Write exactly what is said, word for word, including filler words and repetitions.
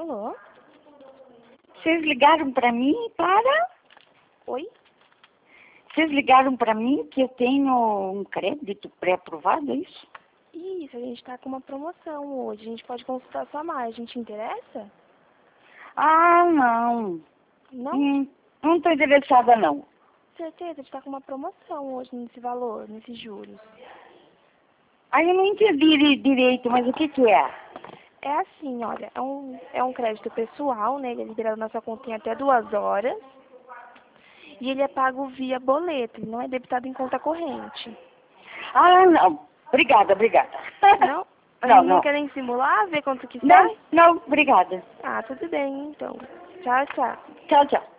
Alô? Vocês ligaram para mim para... Oi? Vocês ligaram para mim que eu tenho um crédito pré-aprovado, é isso? Isso, a gente está com uma promoção hoje. A gente pode consultar sua margem. Te interessa? Ah, não. Não? Hum, não estou interessada, não. Certeza, a gente está com uma promoção hoje nesse valor, nesses juros. Aí eu não entendi direito, mas o que que é? É assim, olha, é um, é um crédito pessoal, né? Ele é liberado na sua conta em até duas horas. E ele é pago via boleto, ele não é debitado em conta corrente. Ah, não. Obrigada, obrigada. Não? Não, Não não. querem simular, ver quanto que Não, sai? não, obrigada. Ah, tudo bem, então. Tchau, tchau. Tchau, tchau.